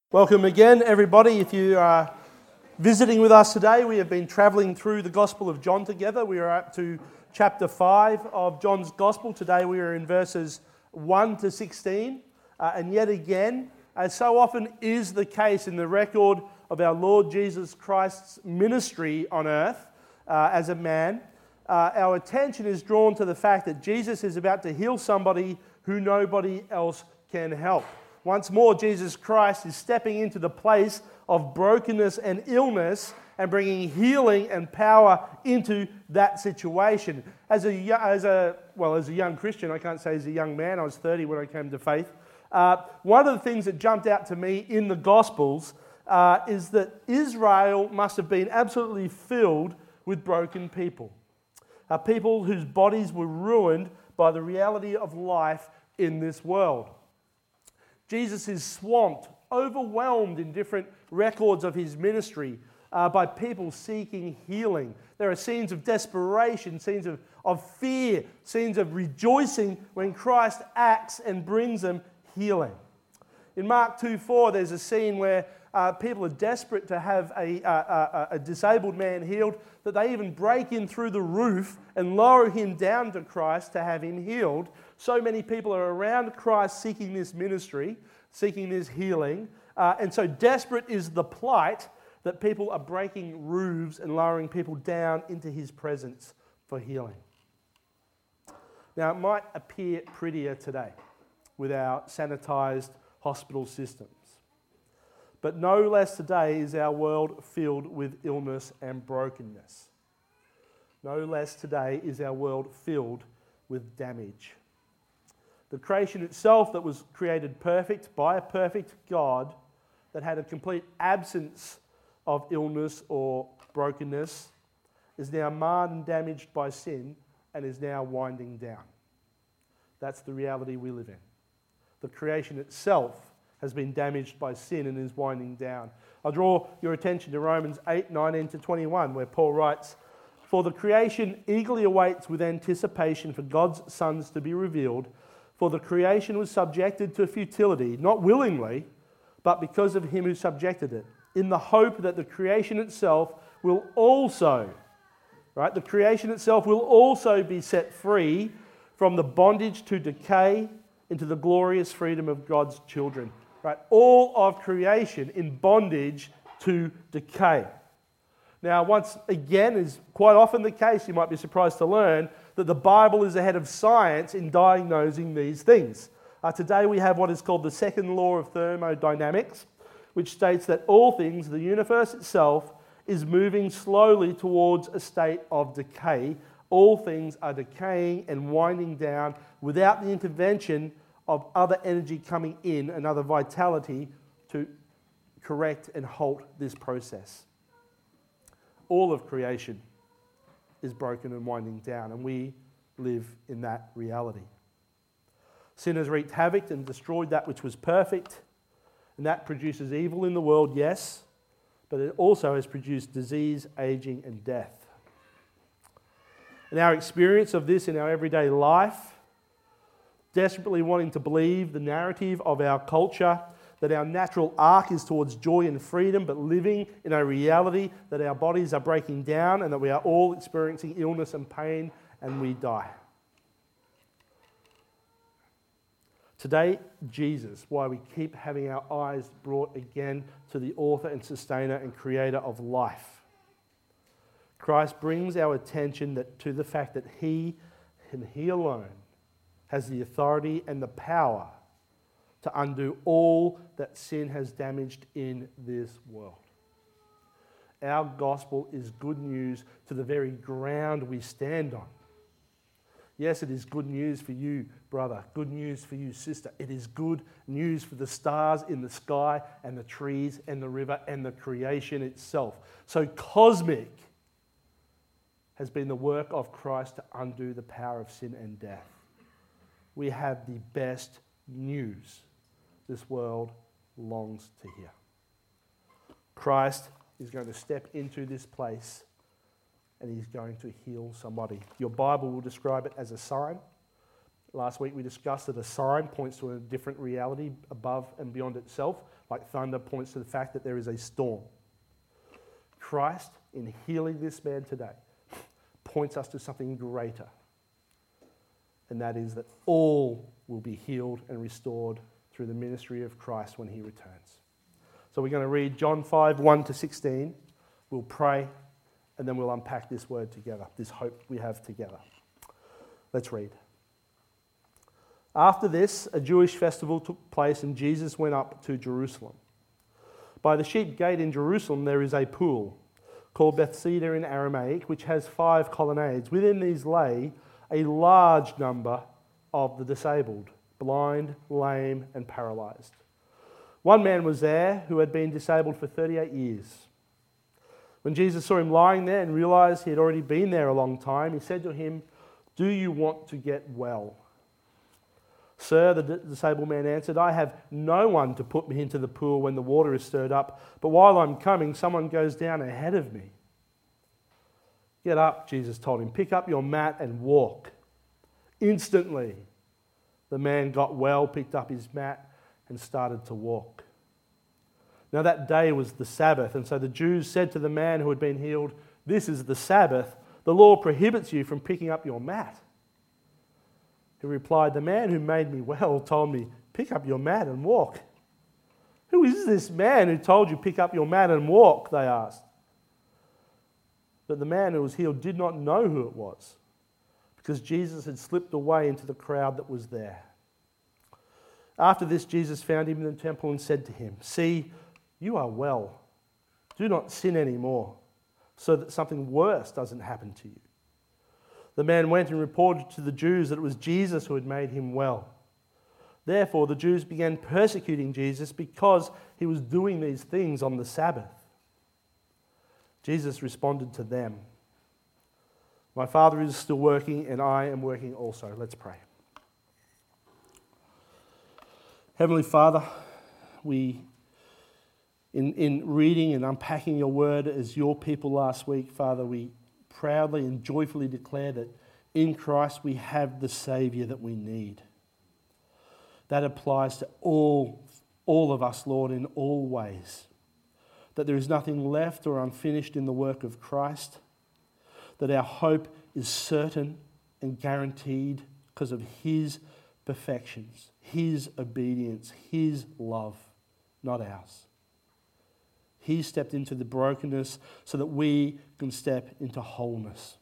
Welcome again, everybody. If you are visiting with us today, we have been travelling through the Gospel of John together. We are up to chapter 5 of John's Gospel. Today we are in verses 1 to 16. And yet again, as so often is the case in the record of our Lord Jesus Christ's ministry on earth as a man, our attention is drawn to the fact that Jesus is about to heal somebody who nobody else can help. Once more, Jesus Christ is stepping into the place of brokenness and illness and bringing healing and power into that situation. As a young Christian, I can't say as a young man, I was 30 when I came to faith. One of the things that jumped out to me in the Gospels is that Israel must have been absolutely filled with broken people. People whose bodies were ruined by the reality of life in this world. Jesus is swamped, overwhelmed in different records of his ministry by people seeking healing. There are scenes of desperation, scenes of fear, scenes of rejoicing when Christ acts and brings them healing. In Mark 2:4, there's a scene where people are desperate to have a disabled man healed, that they even break in through the roof and lower him down to Christ to have him healed. So many people are around Christ seeking this ministry, seeking this healing, and so desperate is the plight that people are breaking roofs and lowering people down into his presence for healing. Now, it might appear prettier today with our sanitised hospital systems. But no less today is our world filled with illness and brokenness. No less today is our world filled with damage. The creation itself that was created perfect by a perfect God that had a complete absence of illness or brokenness is now marred and damaged by sin and is now winding down. That's the reality we live in. The creation itself has been damaged by sin and is winding down. I'll draw your attention to Romans 8:19-21, where Paul writes, "For the creation eagerly awaits with anticipation for God's sons to be revealed, for the creation was subjected to futility, not willingly, but because of him who subjected it, in the hope that the creation itself will also," right? The creation itself will also be set free from the bondage to decay into the glorious freedom of God's children. Right, all of creation in bondage to decay. Now, once again, is quite often the case, you might be surprised to learn that the Bible is ahead of science in diagnosing these things. Today we have what is called the second law of thermodynamics, which states that all things, the universe itself, is moving slowly towards a state of decay. All things are decaying and winding down without the intervention of other energy coming in, another vitality to correct and halt this process. All of creation is broken and winding down, and we live in that reality. Sin has wreaked havoc and destroyed that which was perfect, and that produces evil in the world, yes, but it also has produced disease, aging, and death. And our experience of this in our everyday life, desperately wanting to believe the narrative of our culture that our natural arc is towards joy and freedom, but living in a reality that our bodies are breaking down and that we are all experiencing illness and pain and we die. Today, Jesus, why we keep having our eyes brought again to the author and sustainer and creator of life. Christ brings our attention to the fact that he and he alone has the authority and the power to undo all that sin has damaged in this world. Our gospel is good news to the very ground we stand on. Yes, it is good news for you, brother. Good news for you, sister. It is good news for the stars in the sky and the trees and the river and the creation itself. So cosmic has been the work of Christ to undo the power of sin and death. We have the best news this world longs to hear. Christ is going to step into this place and he's going to heal somebody. Your Bible will describe it as a sign. Last week we discussed that a sign points to a different reality above and beyond itself, like thunder points to the fact that there is a storm. Christ, in healing this man today, points us to something greater, and that is that all will be healed and restored through the ministry of Christ when he returns. So we're going to read John 5, 1 to 16. We'll pray, and then we'll unpack this word together, this hope we have together. Let's read. After this, a Jewish festival took place, and Jesus went up to Jerusalem. By the sheep gate in Jerusalem there is a pool, called Bethesda in Aramaic, which has 5 colonnades. Within these lay a large number of the disabled, blind, lame, and paralyzed. One man was there who had been disabled for 38 years. When Jesus saw him lying there and realized he had already been there a long time, he said to him, "Do you want to get well?" "Sir," the disabled man answered, "I have no one to put me into the pool when the water is stirred up, but while I'm coming, someone goes down ahead of me." "Get up," Jesus told him, "pick up your mat and walk." Instantly, the man got well, picked up his mat, and started to walk. Now that day was the Sabbath, and so the Jews said to the man who had been healed, "This is the Sabbath. The law prohibits you from picking up your mat." He replied, "The man who made me well told me, 'Pick up your mat and walk.'" "Who is this man who told you, 'Pick up your mat and walk'?" they asked. But the man who was healed did not know who it was, because Jesus had slipped away into the crowd that was there. After this, Jesus found him in the temple and said to him, "See, you are well. Do not sin anymore, so that something worse doesn't happen to you." The man went and reported to the Jews that it was Jesus who had made him well. Therefore, the Jews began persecuting Jesus because he was doing these things on the Sabbath. Jesus responded to them, "My Father is still working, and I am working also." Let's pray. Heavenly Father, in reading and unpacking your word as your people last week, Father, we proudly and joyfully declare that in Christ we have the Saviour that we need. That applies to all of us, Lord, in all ways. That there is nothing left or unfinished in the work of Christ. That our hope is certain and guaranteed because of his perfections, his obedience, his love, not ours. He stepped into the brokenness so that we can step into wholeness.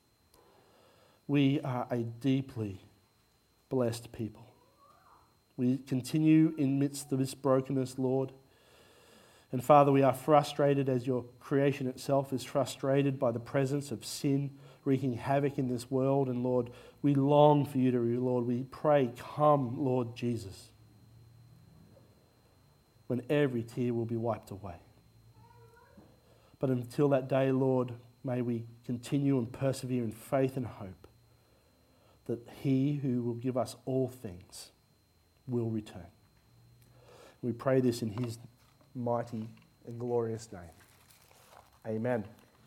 We are a deeply blessed people. We continue in midst of this brokenness, Lord. And Father, we are frustrated as your creation itself is frustrated by the presence of sin wreaking havoc in this world. And Lord, we long for you to, Lord, we pray, come, Lord Jesus, when every tear will be wiped away. But until that day, Lord, may we continue and persevere in faith and hope that he who will give us all things will return. We pray this in his mighty and glorious name. Amen.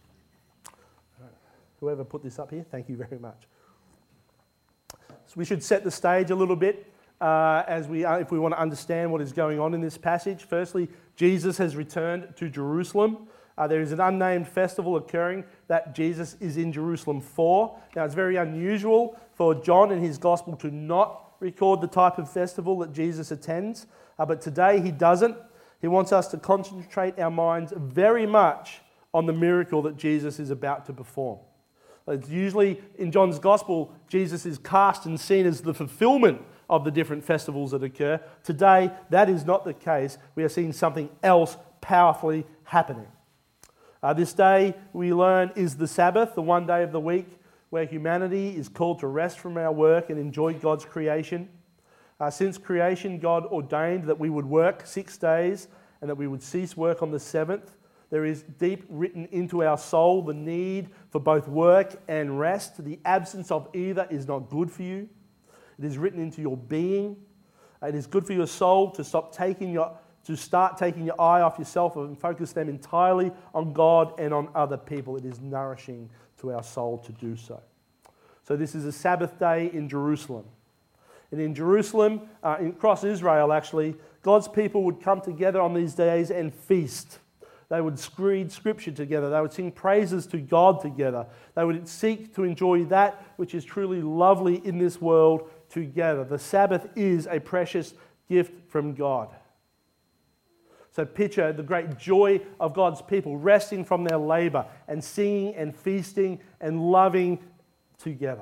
Whoever put this up here, thank you very much. So we should set the stage a little bit if we want to understand what is going on in this passage. Firstly, Jesus has returned to Jerusalem. There is an unnamed festival occurring that Jesus is in Jerusalem for. Now, it's very unusual for John in his gospel to not record the type of festival that Jesus attends, but today he doesn't. He wants us to concentrate our minds very much on the miracle that Jesus is about to perform. It's usually in John's gospel, Jesus is cast and seen as the fulfillment of the different festivals that occur. Today, that is not the case. We are seeing something else powerfully happening. This day, we learn, is the Sabbath, the one day of the week where humanity is called to rest from our work and enjoy God's creation. Since creation, God ordained that we would work 6 days and that we would cease work on the 7th. There is deep written into our soul the need for both work and rest. The absence of either is not good for you. It is written into your being. It is good for your soul to start taking your eye off yourself and focus them entirely on God and on other people. It is nourishing to our soul to do so. So this is a Sabbath day in Jerusalem. And in Jerusalem, across Israel actually, God's people would come together on these days and feast. They would read scripture together. They would sing praises to God together. They would seek to enjoy that which is truly lovely in this world together. The Sabbath is a precious gift from God. So picture the great joy of God's people resting from their labor and singing and feasting and loving together.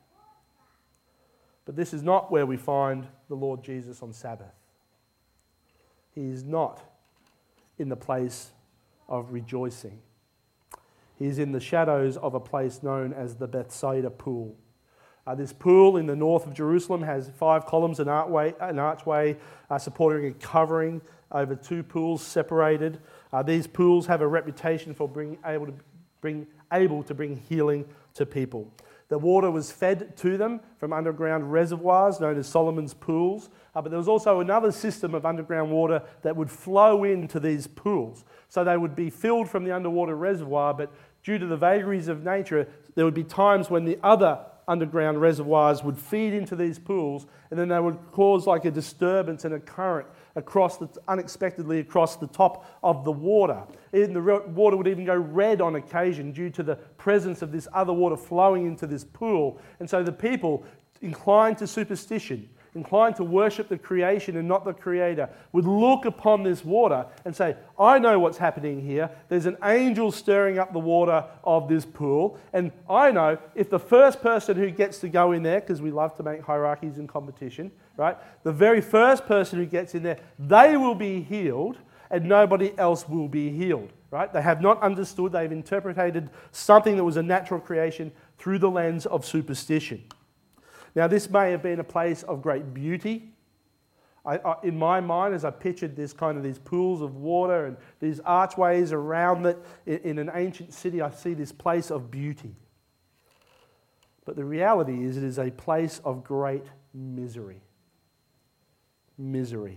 But this is not where we find the Lord Jesus on Sabbath. He is not in the place of rejoicing. He is in the shadows of a place known as the Bethsaida Pool. This pool in the north of Jerusalem has 5 columns, an archway supporting a covering over 2 pools separated. These pools have a reputation for able to bring healing to people. The water was fed to them from underground reservoirs known as Solomon's pools, but there was also another system of underground water that would flow into these pools. So they would be filled from the underwater reservoir, but due to the vagaries of nature, there would be times when the other underground reservoirs would feed into these pools, and then they would cause like a disturbance and a current unexpectedly across the top of the water. And the water would even go red on occasion due to the presence of this other water flowing into this pool. And so the people, inclined to superstition, inclined to worship the creation and not the Creator, would look upon this water and say, I know what's happening here. There's an angel stirring up the water of this pool, and I know if the first person who gets to go in there, because we love to make hierarchies in competition, right? The very first person who gets in there, they will be healed, and nobody else will be healed, right? They have not understood, they've interpreted something that was a natural creation through the lens of superstition. Now, this may have been a place of great beauty. In my mind, as I pictured these pools of water and these archways around it in an ancient city, I see this place of beauty. But the reality is it is a place of great misery. Misery.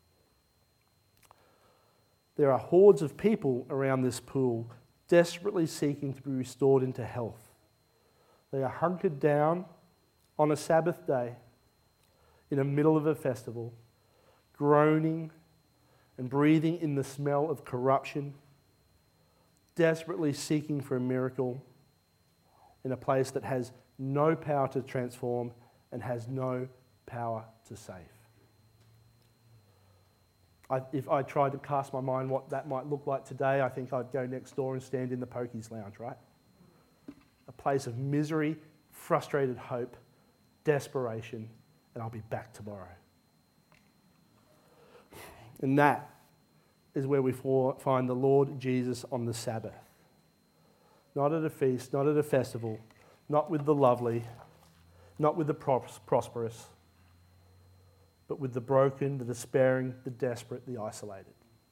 There are hordes of people around this pool desperately seeking to be restored into health. They are hunkered down on a Sabbath day, in the middle of a festival, groaning and breathing in the smell of corruption, desperately seeking for a miracle in a place that has no power to transform and has no power to save. If I tried to cast my mind what that might look like today, I think I'd go next door and stand in the Pokies Lounge, right? A place of misery, frustrated hope, desperation, and I'll be back tomorrow. And that is where we find the Lord Jesus on the Sabbath. Not at a feast, not at a festival, not with the lovely, not with the prosperous, but with the broken, the despairing, the desperate, the isolated.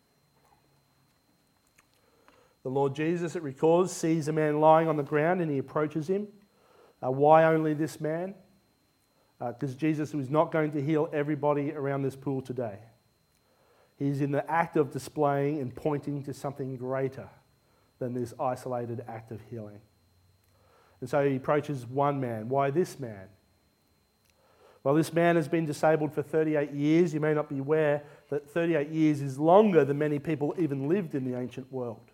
The Lord Jesus, it records, sees a man lying on the ground and he approaches him. Why only this man? Because Jesus was not going to heal everybody around this pool today. He's in the act of displaying and pointing to something greater than this isolated act of healing. And so he approaches one man. Why this man? Well, this man has been disabled for 38 years. You may not be aware that 38 years is longer than many people even lived in the ancient world.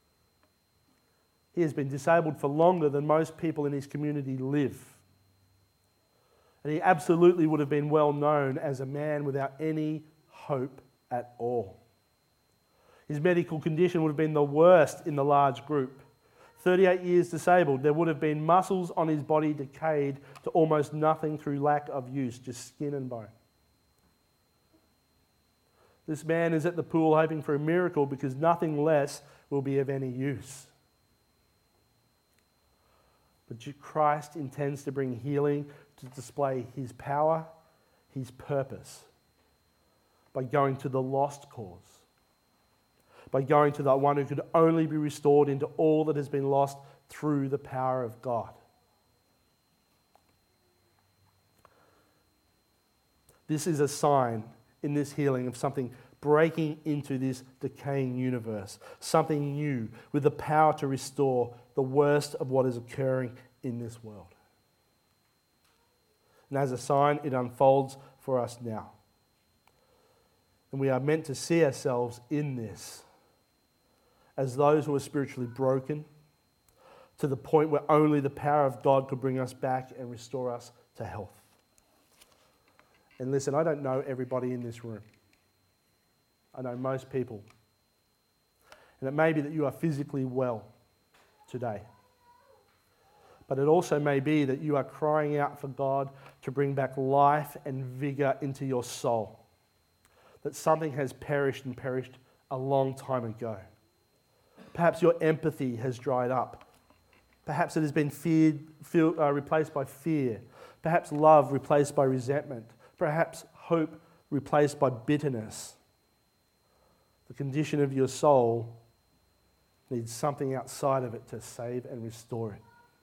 He has been disabled for longer than most people in his community live. And he absolutely would have been well known as a man without any hope at all. His medical condition would have been the worst in the large group. 38 years disabled, there would have been muscles on his body decayed to almost nothing through lack of use, just skin and bone. This man is at the pool hoping for a miracle because nothing less will be of any use. But Christ intends to bring healing to display his power, his purpose, by going to the lost cause, by going to the one who could only be restored into all that has been lost through the power of God. This is a sign in this healing of something breaking into this decaying universe, something new with the power to restore the worst of what is occurring in this world. And as a sign, it unfolds for us now. And we are meant to see ourselves in this as those who are spiritually broken, to the point where only the power of God could bring us back and restore us to health. And listen, I don't know everybody in this room. I know most people. And it may be that you are physically well today. But it also may be that you are crying out for God to bring back life and vigor into your soul. That something has perished and perished a long time ago. Perhaps your empathy has dried up. Perhaps it has been replaced by fear. Perhaps love replaced by resentment. Perhaps hope replaced by bitterness. The condition of your soul needs something outside of it to save and restore it.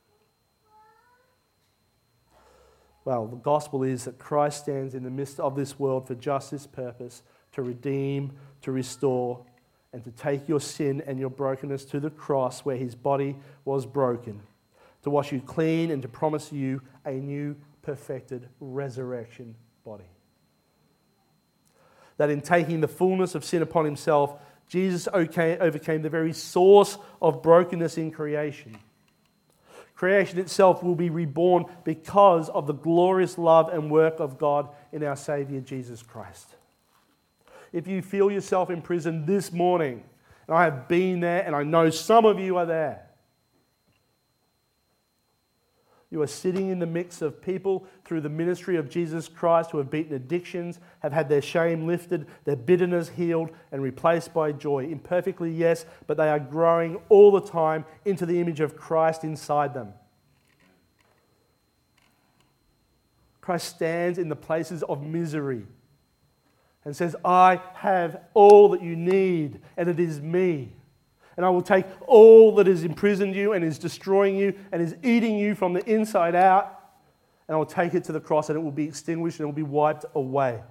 Well, the gospel is that Christ stands in the midst of this world for just this purpose, to redeem, to restore, and to take your sin and your brokenness to the cross where his body was broken, to wash you clean and to promise you a new, perfected resurrection body. That in taking the fullness of sin upon himself, Jesus overcame the very source of brokenness in creation. Creation itself will be reborn because of the glorious love and work of God in our Saviour Jesus Christ. If you feel yourself in prison this morning, and I have been there and I know some of you are there, you are sitting in the mix of people through the ministry of Jesus Christ who have beaten addictions, have had their shame lifted, their bitterness healed and replaced by joy. Imperfectly, yes, but they are growing all the time into the image of Christ inside them. Christ stands in the places of misery and says, I have all that you need, and it is me. And I will take all that has imprisoned you and is destroying you and is eating you from the inside out, and I will take it to the cross, and it will be extinguished and it will be wiped away.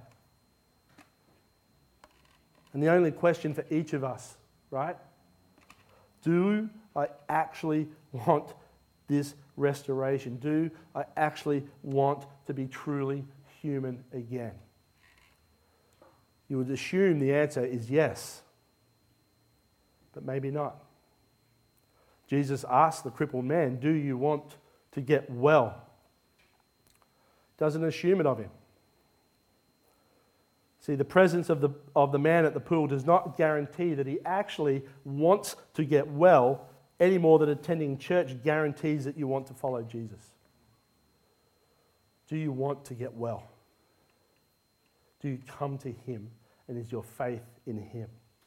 And the only question for each of us, right? Do I actually want this restoration? Do I actually want to be truly human again? You would assume the answer is yes, but maybe not. Jesus asked the crippled man, do you want to get well? Doesn't assume it of him. See, the presence of the man at the pool does not guarantee that he actually wants to get well any more than attending church guarantees that you want to follow Jesus. Do you want to get well? Do you come to him, and is your faith in him?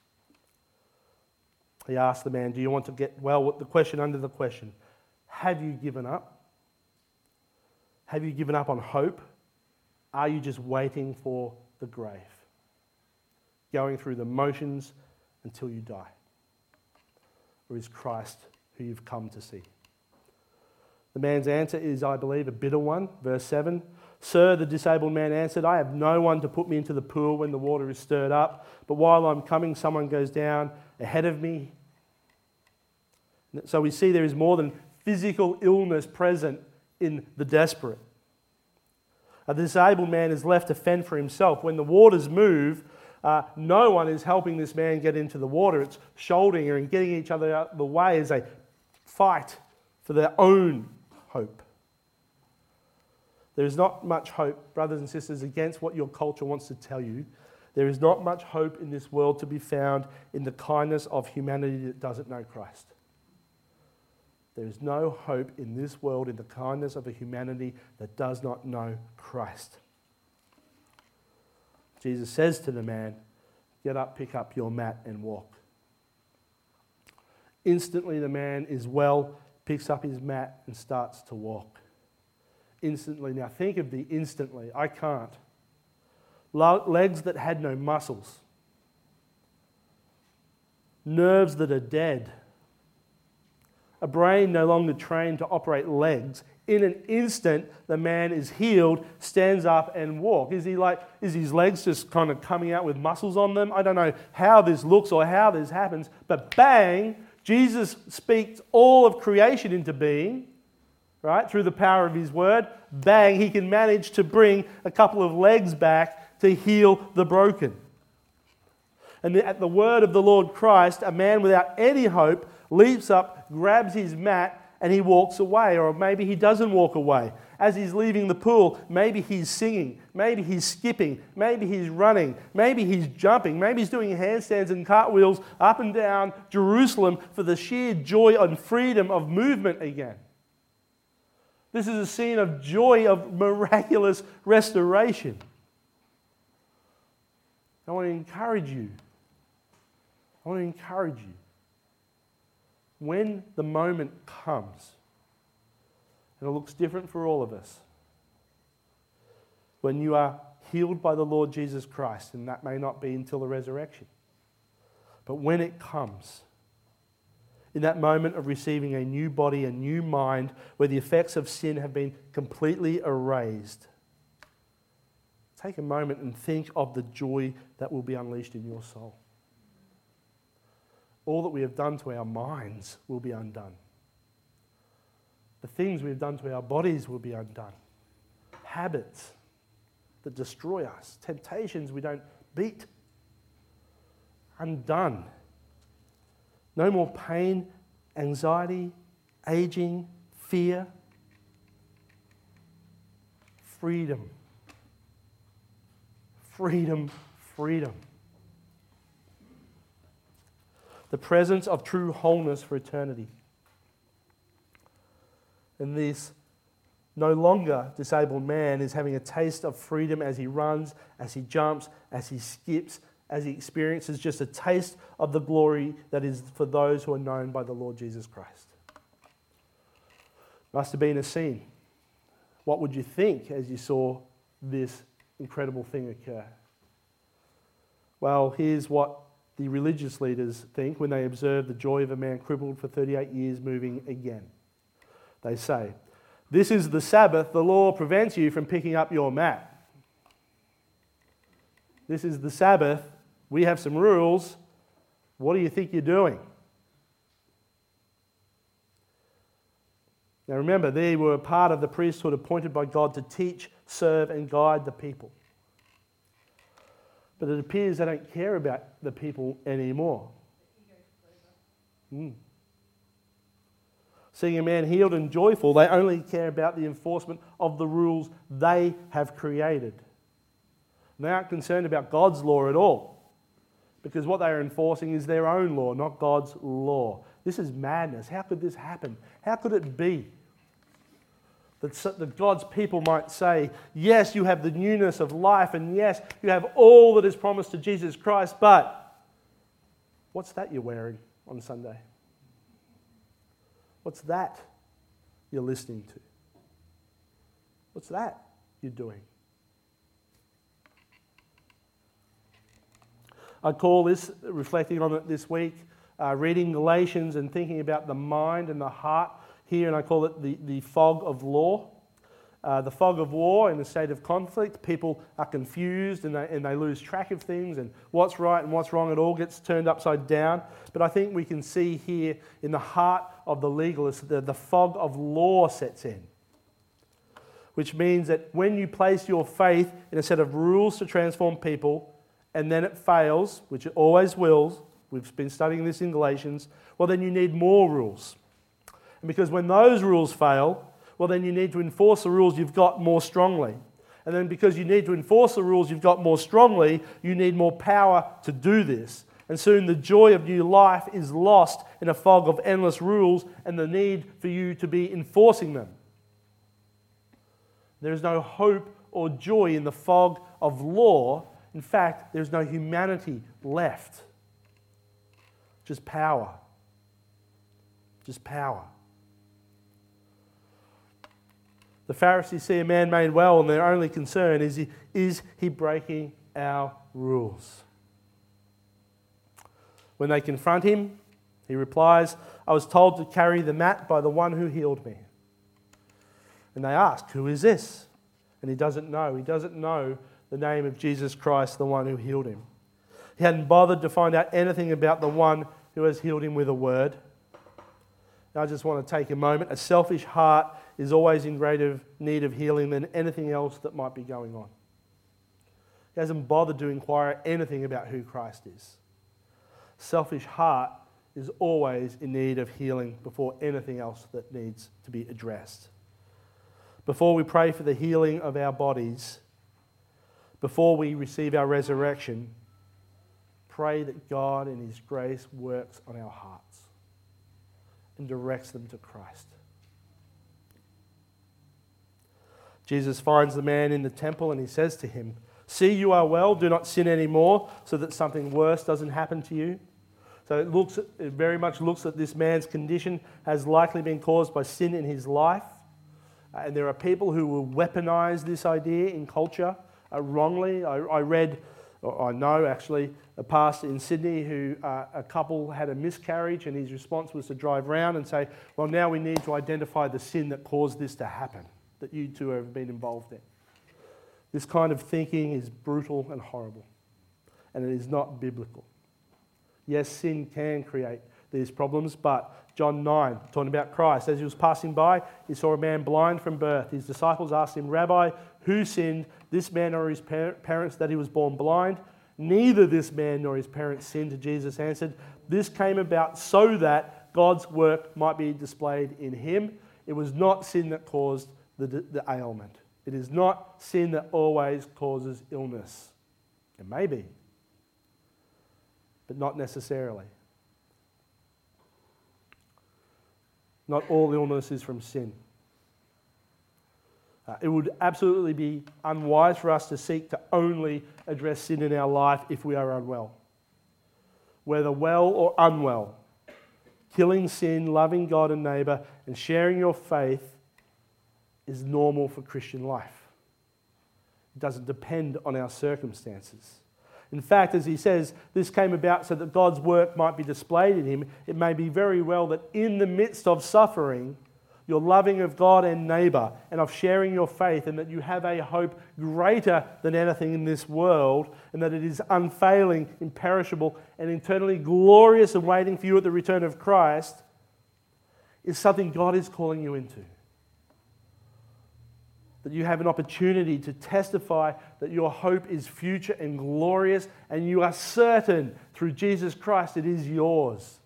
He asked the man, do you want to get well? The question under the question, have you given up? Have you given up on hope? Are you just waiting for the grave? Going through the motions until you die? Or is Christ who you've come to see? The man's answer is, I believe, a bitter one. Verse 7, Sir, the disabled man answered, I have no one to put me into the pool when the water is stirred up, but while I'm coming, someone goes down ahead of me. So we see there is more than physical illness present in the desperate. A disabled man is left to fend for himself. When the waters move, no one is helping this man get into the water. It's shouldering and getting each other out of the way as they fight for their own hope. There is not much hope, brothers and sisters, against what your culture wants to tell you. There is not much hope in this world to be found in the kindness of humanity that doesn't know Christ. There is no hope in this world in the kindness of a humanity that does not know Christ. Jesus says to the man, get up, pick up your mat and walk. Instantly the man is well, picks up his mat and starts to walk. Instantly. Now think of the instantly. I can't. Legs that had no muscles. Nerves that are dead. A brain no longer trained to operate legs. In an instant, the man is healed, stands up and walks. Is his legs just kind of coming out with muscles on them? I don't know how this looks or how this happens, but bang, Jesus speaks all of creation into being, right? Through the power of his word, bang, he can manage to bring a couple of legs back to heal the broken. And at the word of the Lord Christ, a man without any hope leaps up, grabs his mat, and he walks away. Or maybe he doesn't walk away. As he's leaving the pool, maybe he's singing, maybe he's skipping, maybe he's running, maybe he's jumping, maybe he's doing handstands and cartwheels up and down Jerusalem for the sheer joy and freedom of movement again. This is a scene of joy, of miraculous restoration. I want to encourage you. When the moment comes, and it looks different for all of us, when you are healed by the Lord Jesus Christ, and that may not be until the resurrection, but when it comes, in that moment of receiving a new body, a new mind, where the effects of sin have been completely erased, take a moment and think of the joy that will be unleashed in your soul. All that we have done to our minds will be undone. The things we have done to our bodies will be undone. Habits that destroy us, temptations we don't beat, undone. No more pain, anxiety, aging, fear. Freedom. Freedom, freedom. The presence of true wholeness for eternity. And this no longer disabled man is having a taste of freedom as he runs, as he jumps, as he skips, as he experiences just a taste of the glory that is for those who are known by the Lord Jesus Christ. Must have been a scene. What would you think as you saw this incredible thing occur? Well, here's what the religious leaders think when they observe the joy of a man crippled for 38 years moving again. They say, "This is the Sabbath. The law prevents you from picking up your mat. This is the Sabbath. We have some rules. What do you think you're doing?" Now remember, they were part of the priesthood appointed by God to teach, serve, and guide the people. But it appears they don't care about the people anymore. Seeing a man healed and joyful, they only care about the enforcement of the rules they have created. They aren't concerned about God's law at all, because what they are enforcing is their own law, not God's law. This is madness. How could this happen? How could it be that God's people might say, yes, you have the newness of life, and yes, you have all that is promised to Jesus Christ, but what's that you're wearing on Sunday? What's that you're listening to? What's that you're doing? I call this, reflecting on it this week, reading Galatians and thinking about the mind and the heart here, and I call it the fog of law. The fog of war in a state of conflict. People are confused and they lose track of things, and what's right and what's wrong, it all gets turned upside down. But I think we can see here in the heart of the legalist, the fog of law sets in. Which means that when you place your faith in a set of rules to transform people, and then it fails, which it always will, we've been studying this in Galatians, well then you need more rules. And because when those rules fail, well then you need to enforce the rules you've got more strongly. And then because you need to enforce the rules you've got more strongly, you need more power to do this. And soon the joy of new life is lost in a fog of endless rules and the need for you to be enforcing them. There is no hope or joy in the fog of law. In fact, there is no humanity left. Just power. Just power. The Pharisees see a man made well, and their only concern is he breaking our rules? When they confront him, he replies, "I was told to carry the mat by the one who healed me." And they ask, "Who is this?" And he doesn't know. He doesn't know the name of Jesus Christ, the one who healed him. He hadn't bothered to find out anything about the one who has healed him with a word. I just want to take a moment. A selfish heart is always in greater need of healing than anything else that might be going on. He hasn't bothered to inquire anything about who Christ is. Selfish heart is always in need of healing before anything else that needs to be addressed. Before we pray for the healing of our bodies, before we receive our resurrection, pray that God in His grace works on our hearts and directs them to Christ. Jesus finds the man in the temple and He says to him, "See, you are well, do not sin anymore, so that something worse doesn't happen to you." So it very much looks that this man's condition has likely been caused by sin in his life. And there are people who will weaponize this idea in culture wrongly. I know actually, a pastor in Sydney who a couple had a miscarriage, and his response was to drive around and say, "Well, now we need to identify the sin that caused this to happen, that you two have been involved in." This kind of thinking is brutal and horrible, and it is not biblical. Yes, sin can create these problems, but John 9, talking about Christ, as He was passing by, He saw a man blind from birth. His disciples asked Him, "Rabbi, who sinned, this man or his parents, that he was born blind?" "Neither this man nor his parents sinned," Jesus answered. "This came about so that God's work might be displayed in him." It was not sin that caused the ailment. It is not sin that always causes illness. It may be, but not necessarily. Not all illness is from sin. It would absolutely be unwise for us to seek to only address sin in our life if we are unwell. Whether well or unwell, killing sin, loving God and neighbour, and sharing your faith is normal for Christian life. It doesn't depend on our circumstances. In fact, as he says, this came about so that God's work might be displayed in him. It may be very well that in the midst of suffering, you're loving of God and neighbour and of sharing your faith, and that you have a hope greater than anything in this world, and that it is unfailing, imperishable, and eternally glorious and waiting for you at the return of Christ, is something God is calling you into. That you have an opportunity to testify that your hope is future and glorious, and you are certain through Jesus Christ it is yours.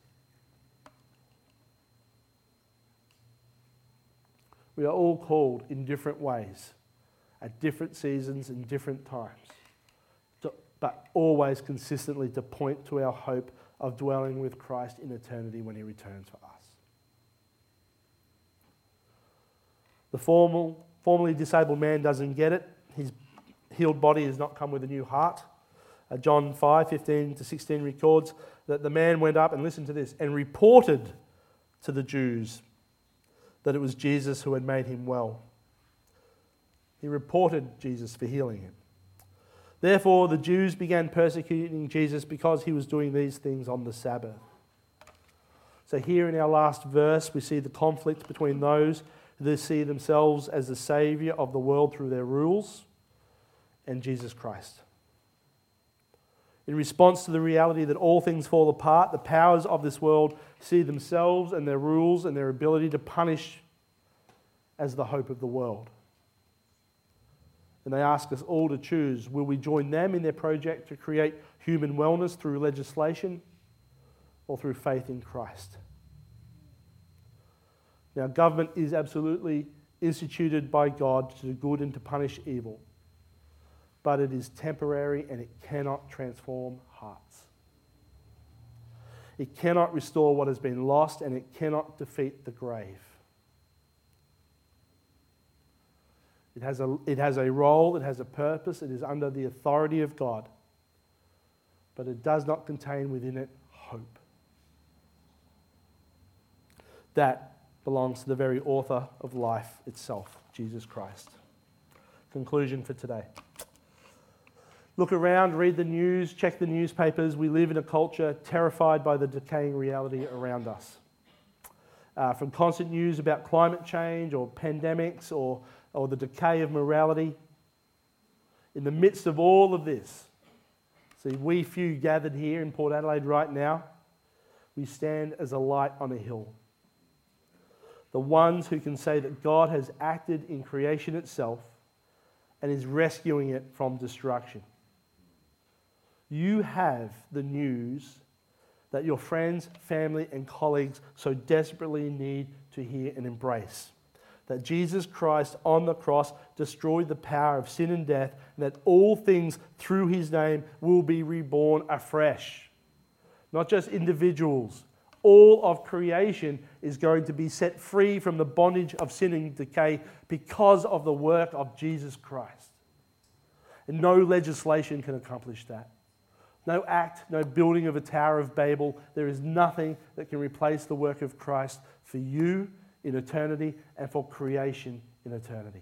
We are all called in different ways, at different seasons and different times, but always consistently to point to our hope of dwelling with Christ in eternity when He returns for us. The formerly disabled man doesn't get it. His healed body has not come with a new heart. John 5:15-16 records that the man went up, and listen to this, and reported to the Jews that it was Jesus who had made him well. He reported Jesus for healing him. Therefore, the Jews began persecuting Jesus because he was doing these things on the Sabbath. So here in our last verse, we see the conflict between those who see themselves as the Saviour of the world through their rules and Jesus Christ. In response to the reality that all things fall apart, the powers of this world see themselves and their rules and their ability to punish as the hope of the world. And they ask us all to choose, will we join them in their project to create human wellness through legislation or through faith in Christ? Now, government is absolutely instituted by God to do good and to punish evil, but it is temporary and it cannot transform hearts. It cannot restore what has been lost, and it cannot defeat the grave. It has a role, it has a purpose, it is under the authority of God, but it does not contain within it hope. That belongs to the very author of life itself, Jesus Christ. Conclusion for today. Look around, read the news, check the newspapers. We live in a culture terrified by the decaying reality around us. From constant news about climate change or pandemics or the decay of morality. In the midst of all of this, see, we few gathered here in Port Adelaide right now, we stand as a light on a hill. the ones who can say that God has acted in creation itself and is rescuing it from destruction. You have the news that your friends, family, and colleagues so desperately need to hear and embrace. That Jesus Christ on the cross destroyed the power of sin and death, and that all things through his name will be reborn afresh. Not just individuals. All of creation is going to be set free from the bondage of sin and decay because of the work of Jesus Christ. And no legislation can accomplish that. No act, no building of a Tower of Babel. There is nothing that can replace the work of Christ for you in eternity and for creation in eternity.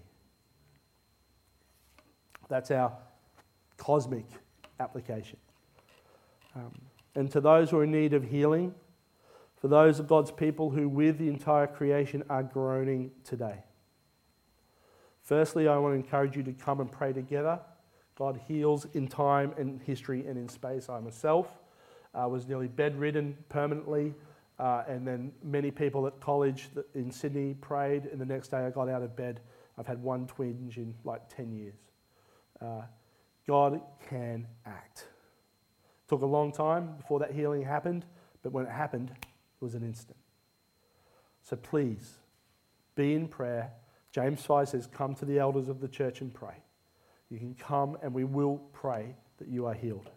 That's our cosmic application. And to those who are in need of healing, for those of God's people who with the entire creation are groaning today. Firstly, I want to encourage you to come and pray together. God heals in time and history and in space. I myself was nearly bedridden permanently, and then many people at college in Sydney prayed, and the next day I got out of bed. I've had one twinge in like 10 years. God can act. It took a long time before that healing happened, but when it happened, it was an instant. So please, be in prayer. James 5 says, come to the elders of the church and pray. You can come and we will pray that you are healed.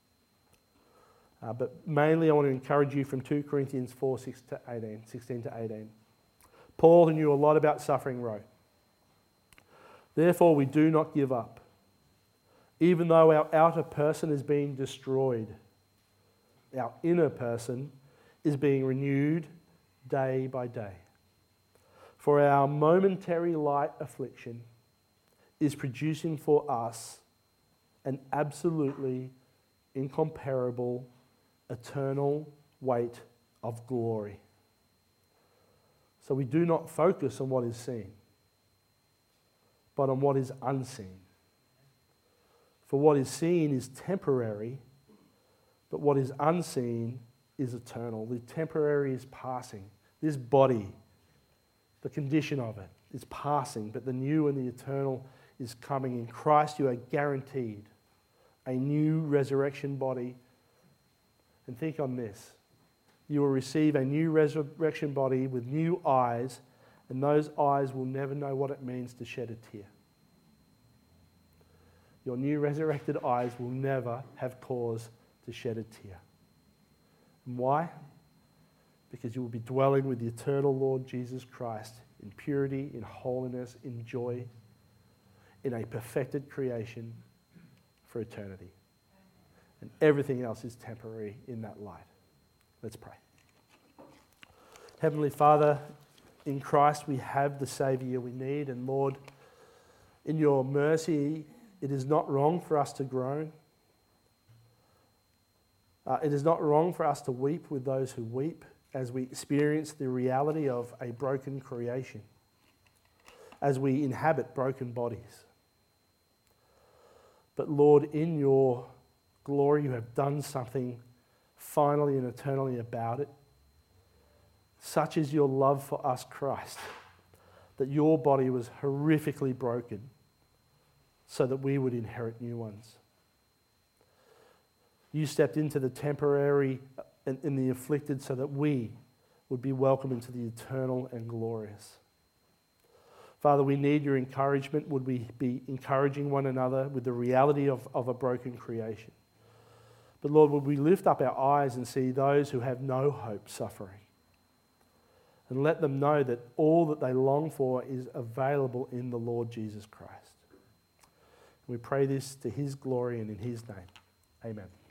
But mainly I want to encourage you from 2 Corinthians 4, 16 to 18. Paul, who knew a lot about suffering, wrote, therefore we do not give up. Even though our outer person is being destroyed, our inner person is being renewed day by day. For our momentary light affliction is producing for us an absolutely incomparable, eternal weight of glory. So we do not focus on what is seen, but on what is unseen. For what is seen is temporary, but what is unseen is eternal. The temporary is passing. This body, the condition of it, is passing, but the new and the eternal is coming. In Christ you are guaranteed a new resurrection body. And think on this. You will receive a new resurrection body with new eyes, and those eyes will never know what it means to shed a tear. Your new resurrected eyes will never have cause to shed a tear. And why? Because you will be dwelling with the eternal Lord Jesus Christ in purity, in holiness, in joy, in a perfected creation for eternity. And everything else is temporary in that light. Let's pray. Heavenly Father, in Christ we have the Saviour we need, and Lord, in your mercy, it is not wrong for us to groan. It is not wrong for us to weep with those who weep as we experience the reality of a broken creation, as we inhabit broken bodies. But Lord, in your glory, you have done something finally and eternally about it. Such is your love for us, Christ, that your body was horrifically broken so that we would inherit new ones. You stepped into the temporary and in the afflicted so that we would be welcomed into the eternal and glorious. Father, we need your encouragement. Would we be encouraging one another with the reality of a broken creation? But Lord, would we lift up our eyes and see those who have no hope suffering? And let them know that all that they long for is available in the Lord Jesus Christ. We pray this to his glory and in his name. Amen.